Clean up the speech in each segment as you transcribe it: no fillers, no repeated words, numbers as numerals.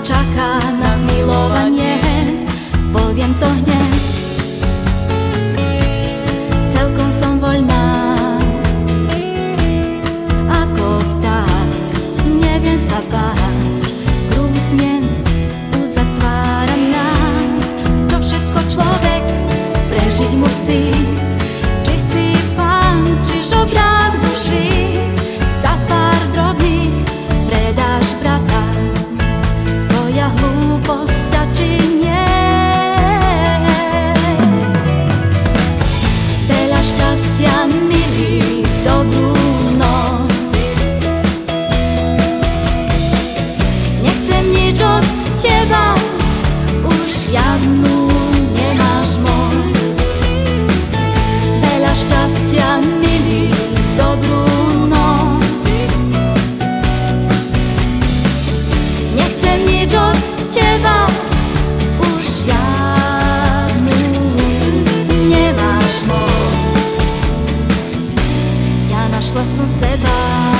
čaká na smilovanie, poviem to hneď. Celkom som voľná, ako vták, neviem sa báť. Kruh zmien uzatváram nás, čo všetko človek prežiť musí. Či si pán, či žobrák duší, za pár drobných predáš brata. Tvoja hlúposť a či nie. Veľa šťastia, milý, dobrú noc. Nechcem nič od teba, už žiadnu nemáš moc. Veľa šťastia, milý, dobrú noc. Nechcem nič od teba, už žiadnu nemáš moc. Ja našla som seba.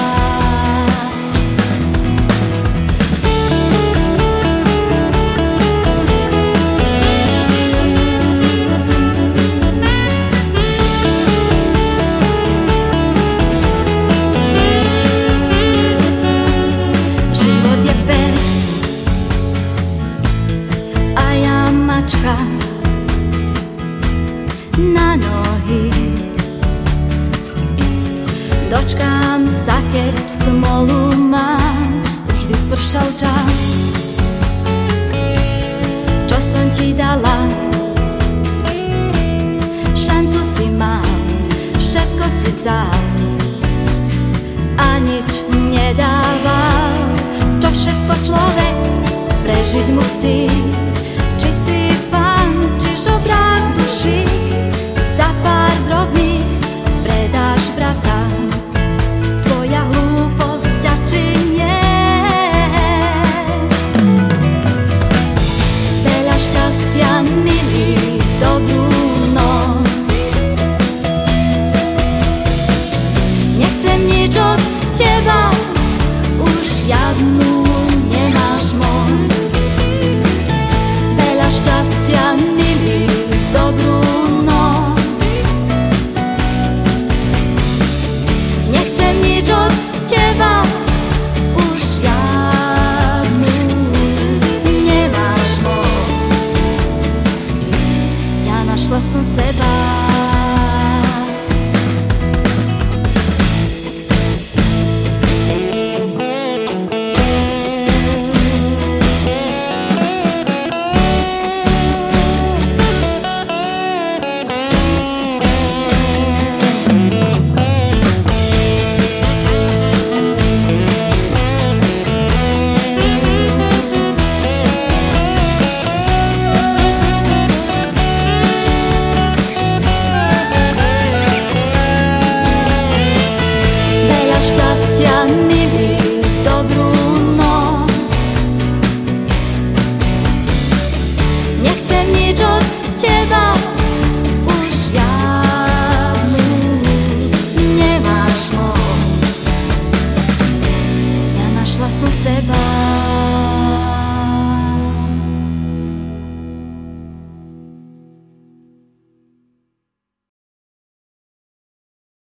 Život je pes a ja mačka na nohy. Dočkám sa, keď smolu mám, už vypršal čas. Čo som ti dala, šancu si mal, všetko si vzal a nič nedával. Čo všetko človek prežiť musí. Či si pán, či žobrák duší, za pár drobných predáš brata. Tvoja hlúposť a či nie. Veľa šťastia, milý, dobrú noc. Nechcem nič od teba, už žiadnu nemáš moc. Veľa šťastia, milý, dobrú noc. Nechcem nič od teba, už žiadnu nemáš moc. Ja našla som seba. Šťastia, milý, dobrú noc. Nechcem nič od teba, už žiadnu nemáš moc. Ja našla som seba.